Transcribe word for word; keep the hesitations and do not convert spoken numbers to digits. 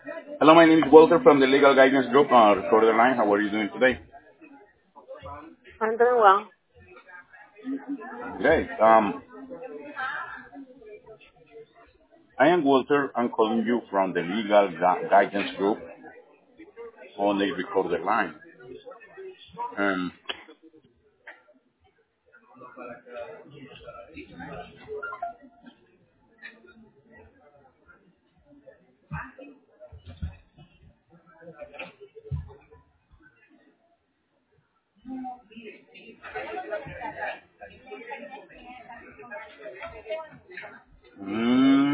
Hello, my name is Walter from the Legal Guidance Group on Recorder Line. How are you doing today? I'm doing well. Great. Um, I am Walter. I'm calling you from the Legal Gu- Guidance Group on the Recorder Line. Um, mm,